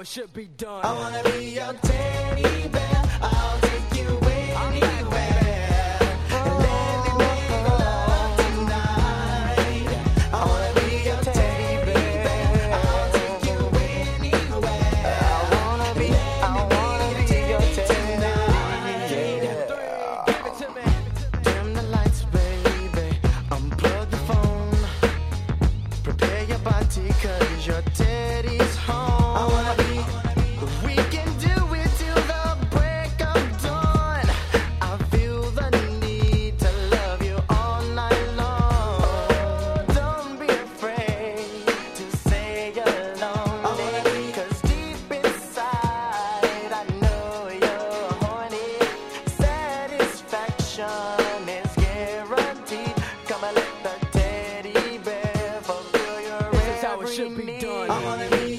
should be done. I wanna be your teddy bear. I'll take you anywhere. And let me make love tonight. I wanna be your teddy bear. I'll take you anywhere. I wanna be your teddy bear. Give it to me. Dim the lights, baby. Unplug the phone. Prepare your body, 'cause your teddy's home. I wanna be. We can do it till the break of dawn. I feel the need to love you all night long. Don't be afraid to say you're lonely, 'cause deep inside I know you're horny. Satisfaction is guaranteed. Come and let the teddy bear fulfill your This is how it every should be need. done. I wanna be